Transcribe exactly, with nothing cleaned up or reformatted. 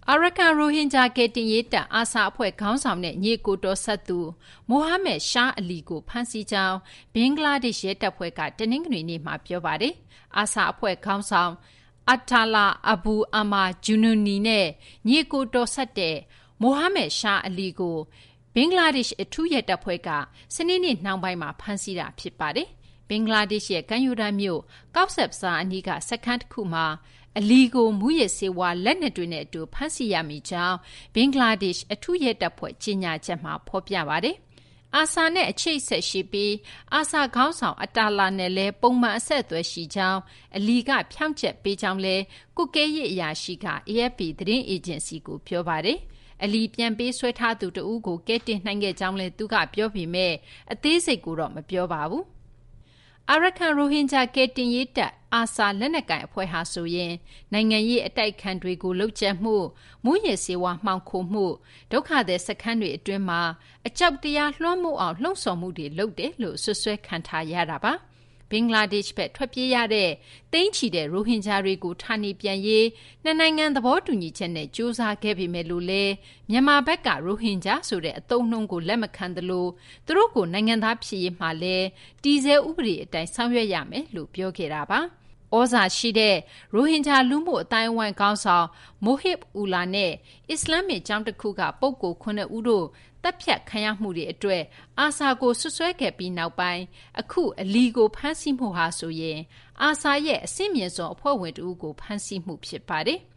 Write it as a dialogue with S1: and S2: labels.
S1: အာရကန်ရိုဟင်ဂျာကယ်တင်ရေးတပ်အာဆာအဖွဲ့ခေါင်းဆောင်တဲ့ညီကိုတော်ဆက်သူမိုဟာမက်ရှားအလီကိုဖမ်းဆီးကြောင်းဘင်္ဂလားဒေ့ရှ်ရဲတပ်ဖွဲ့ကတနင်္ဂနွေနေ့မှာပြောပါတယ်။အာဆာအဖွဲ့ခေါင်းဆောင်အတ်တာလာအဘူအမာဂျူနူနီနဲ့ညီကိုတော်ဆက်တဲ့မိုဟာမက်ရှားအလီကိုဘင်္ဂလားဒေ့ရှ်အထူးရဲတပ်ဖွဲ့ကစနေနေ့နှောင်းပိုင်းမှာဖမ်းဆီးတာဖြစ်ပါတယ်။ဘင်္ဂလားဒေ့ရှ်ရဲ့ကမ်းရိုးတန်းမြို့ကောက်ဆက်ဘဇာအနီးကစခန်းတစ်ခုမှာအလီကိုမူရစ်ဆေးဝါးလက်နက်တွေနဲ့အတူဖမ်းဆီးရမိကြောင်းဘင်္ဂလားဒေ့ရှ်အထူးရဲတပ်ဖွဲ့ကြီးညာချက်မှာဖော်ပြပါတယ်။အာဆာနဲ့အချိတ်ဆက်ရှိပြီးအာဆာခေါင်းဆောင်အတာလာနဲ့လည်းပုံမှန်အဆက်အသွယ်ရှိကြောင်းအလီကဖြောင့်ချက်ပေးကြောင်းလဲကုကဲရေးအရာရှိက အေအက်ဖ်ပီ သတင်းအေဂျင်စီကိုပြောပါတယ်။အလီပြန်ပေးဆွဲထားသူတဦးကိုကဲတင်နိုင်ခဲ့ကြောင်းလဲသူကပြောပေမဲ့အသေးစိတ်ကိုတော့မပြောပါဘူး။အာရကန်ရိုဟင်ဂျာကယ်တင်ရေးတပ်အာဆာလက်နက်ကိုင်အဖွဲ့ဟာဆိုရင်နိုင်ငံရေးအတိုက်ခံတွေကိုလှုပ်ကြံမှုမူရစ်ဆေးဝါးမှောင်ခိုမှုဒုက္ခသည်စခန်းတွေအတွင်းမှာအကြောက်တရားလွှမ်းမိုးအောင်လှုံ့ဆော်မှုတွေလုပ်တယ်လို့ဆွဆွဲခံထားရတာပါဘင်္ဂလားဒေ့ရှ်ဘက်ထွက်ပြေးရတဲ့တိန့်ချီတဲ့ရိုဟင်ဂျာတွေကိုဌာနေပြန်ရေးနှစ်နိုင်ငံသဘောတူညီချက်နဲ့ကြိုးစားခဲ့ပေမဲ့လို့လဲမြန်မာဘက်ကရိုဟင်ဂျာဆိုတဲ့အသုံးအနှုန်းကိုလက်မခံသလိုသူတို့ကိုနိုင်ငံသားဖြစ်ရေးမှာလဲတည်ဆဲဥပဒေအတိုင်းဆောင်ရွက်ရမယ်လို့ပြောခဲ့တာပါ။ဩဇာရှိတဲ့ရိုဟင်ဂျာလူမှုအတိုင်းအဝိုင်းခေါင်းဆောင်မိုဟစ်အူလာနဲ့အစ္စလာမစ်ကျောင်းတစ်ခုကပုဂ္ဂိုလ်ခုနှစ်ဦးတို့တပ်ဖြတ်ခံရမှုတွေအတွက်အာဆာကိုဆွဆွဲခဲ့ပြီးနောက်ပိုင်းအခုအလီကိုဖမ်းဆီးမှုဟာဆိုရင်အာဆာရဲ့အဆင့်မြင့်ဆုံးအဖွဲ့ဝင်တဦးကိုဖမ်းဆီးမှုဖြစ်ပါတယ်။